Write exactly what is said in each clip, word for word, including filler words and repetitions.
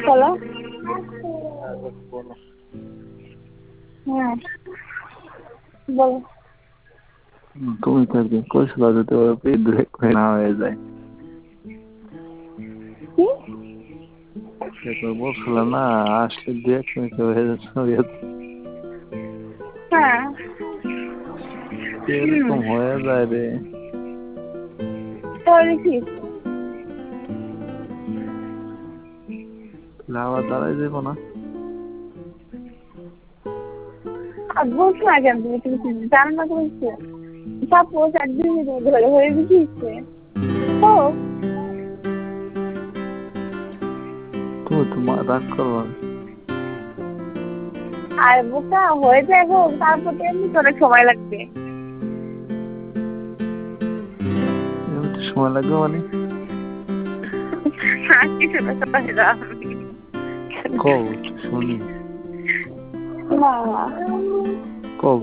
hello হ্যাঁ বলো তুমি তো একদিন কইছিলা যদি ওর পেট ব্রেক না হয়ে যায় কি সেটা বলছিল না আসলে দু এক মিনিটে হয়ে যাচ্ছে হ্যাঁ এরকম হয়ে যায় রে তাহলে কি আবার দাঁড়াই যাবো না আর বলছো না কেন তুমি তুমি কি জানো না বলছো সাপোজ একদিন ধরে হয়ে গেছে ও তুমি তো রাগ করবো আর বোকা হয়ে যায় হোক তারপর তো এমনি অনেক সময় লাগবে সময় লাগবে মানে কিছু না সময় দাও কব শুনি না কব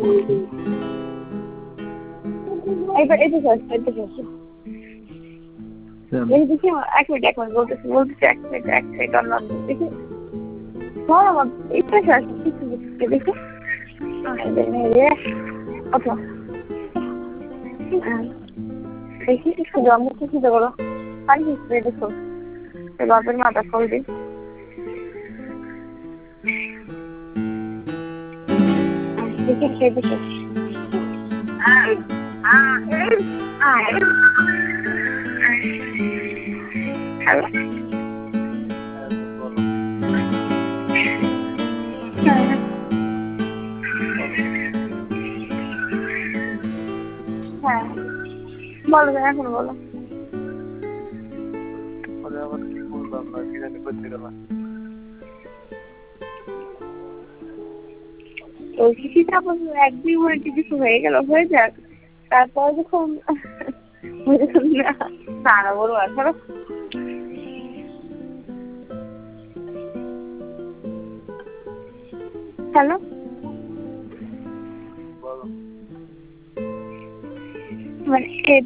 এইবার এটা শেষ এটা শেষ এই দেখি এক মিনিট এক মিনিট বলতেছি বলতেছি এক মিনিট এক মিনিট অন্য দেখি হ্যাঁ আমার এটা শেষ কিছু কিছু দেখি আচ্ছা দেখি একটু জন্ম কিছু করো আর কি দেখো বাপের মাথা ফল দিই দেখি সে দেখে হ্যালো হ্যাঁ বলো এখন বলো এক দুই মিনিট কিছু হয়ে গেল হয়ে যাক তারপর যখন না বলবো আসলে হ্যালো মানে